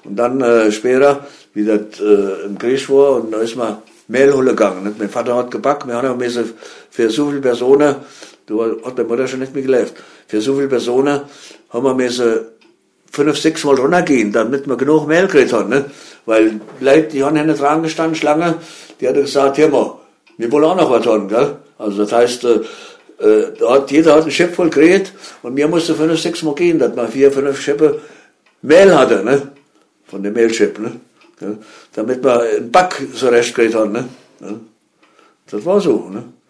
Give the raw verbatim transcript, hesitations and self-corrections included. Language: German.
Und dann äh, später, wie das äh, im Krieg war, und da ist man Mehl holen gegangen. Nicht? Mein Vater hat gebacken, wir haben ja für so viele Personen, du hat meine Mutter schon nicht mehr gelebt, für so viele Personen haben wir müssen fünf, sechs Mal runtergehen, damit wir genug Mehl gekriegt haben. Ne? Weil Leute, die haben ja nicht dran gestanden, Schlange, die hat gesagt, hier mal, wir wollen auch noch was haben. Gell? Also das heißt, äh, äh, da hat, jeder hat ein Schiff voll gekriegt und wir mussten fünf, sechs Mal gehen, dass wir vier, fünf Schiffe Mehl hatten, ne? Von dem Mehlschiff, ne? Ja? Damit wir einen Back zurechtgekriegt haben. Ne? Ja? Das war so. Ne?